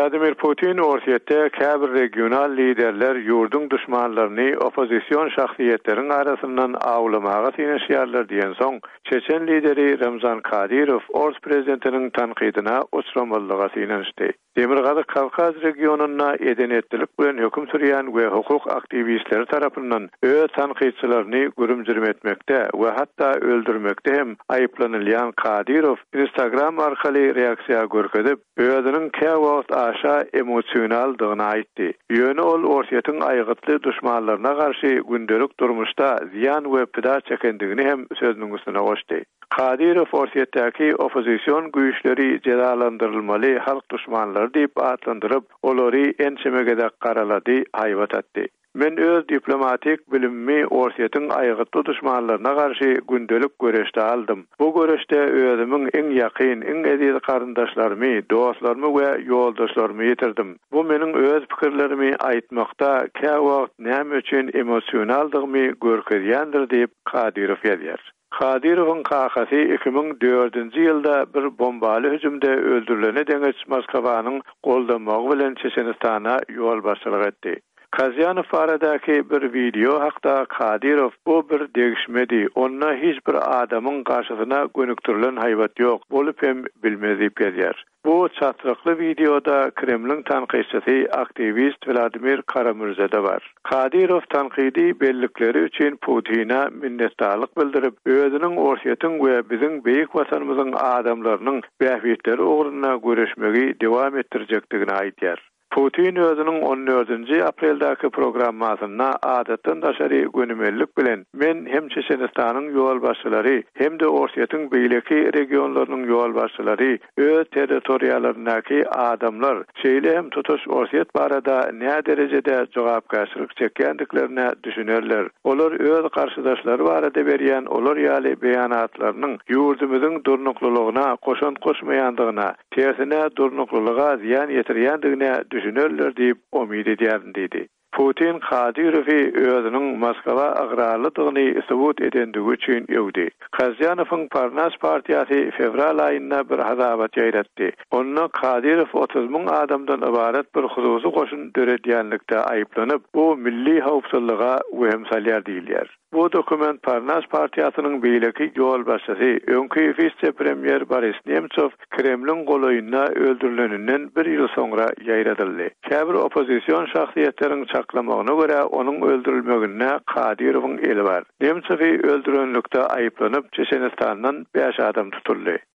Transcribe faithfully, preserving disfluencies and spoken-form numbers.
Vladimir Putin ortaýetde käbir regional liderler ýurdun düşmanlaryny opozisiýon şahsiýetleriniň arasyndan awlamaga tiňişýärler diýen soň, Çeçen lideri Ramzan Kadyrow Ors prezidentiniň tanqydyna uçramallyga synanyşdy. Demirgazy Kavkaz regionuna edenetlik bilen höküm sürýän we hukuk aktivistleri tarapyndan öz tanqytçylaryny gürümjürüm etmekde we hatda öldürmekde hem aýyplanylýan Kadyrow Instagram arkaly reaksiýa görkezip, özüniň käwagt aşa emosionaldygyny aýtdy. Ýöne ol ortaýetyň aýgytly düşmanlaryna garşy gündelik durmuşda ziýan we pida çekendigini hem sözüniň üstüne goşdy. Kadyrow ortaýetdäki opozisiýon güýçleri cezalandyrylmaly halk düşmanlary diýip atlandyryp, olary ençemegede garalady, haýbat etdi. Men öz diplomatik bilimimi ortaýetyň aýgytly düşmanlaryna garşy gündelik göreşde aldym. Bu göreşde özümiň iň ýakyn, iň eziz garyndaşlarymy, dostlarymy we ýoldaşlarymy ýetirdim. Bu meniň öz pikirlerimi aýtmakda käwagt näme üçin emosionaldygymy görkezýändir diýip Kadyrow ýazýar. Kadyrowyň kakasy iki ming dördünji ýylda bir bombaly hüjümde öldürilene deňeç Moskwanyň goldanmagy bilen Çeçenistana ýol başçylyk etdi. Kazyanow baradaky bir video hakda Kadyrow bu bir degişmedi. Onda hiç bir adamyň garşysyna gönüktirilen haýbat ýok. Bolup hem bilmezi ýazýar. Bu çatrykly videoda Kremlin tanqyçysy aktivist Vladimir Kara-Mürzada bar. Kadyrow tanqydy bellikleri üçin Putina minnetdarlyk bildirip, özüniň ortaýetyň we biziň beýik watanymyzyň adamlarynyň bähwetleri ugruna göreşmegi dowam etdirjekdigini aýtýar. Putin özüniň on dördünji apreldaky programmasyna adatdan daşary gönümellik bilen men hem Çeçenistanyň ýol başçylary hem de ortaýetyň beýleki regionlarynyň ýol başçylary öz territoriýalarynaky adamlar şeýle hem tutuş ortaýet barada näme derejede jogapkarşylyk çekýändiklerini düşünerler. Olar öz garşydaşlary barada berýän olar ýaly beýanatlarynyň ýurdumyzyň durnuklylygyna koşan koşmaýandygyna, tersine durnuklylyga ziýan ýetirýändigine düşünürler diýip umid edýärin dedi. Putin Kadyrowy özüniň Moskwa agrarlydygyny subut edendigi üçin ýöwdi. Kazyanowyň Parnas partiýasy fevral aýynda bir hazabat ýaýratdy. Onda Kadyrow otuz miň adamdan ibaret bir hususy goşun döredýänlikde aýyplanyp, bu milli howpsuzlyga wehim salýar diýilýär. Bu dokument Parnas partiýasynyň beýleki ýol başçysy, öňkü vice-premier Boris Nemtsov Kremlin golaýyna öldürileninden bir ýyl soňra ýaýradyldy. Käbir opozisiýon şahsiýetleriniň çaklamagyna görä onuň öldürilmegine Kadyrowyň eli bar. Nemtsowy öldürenlikde aýyplanyp Çeçenistandan beş adam tutuldy.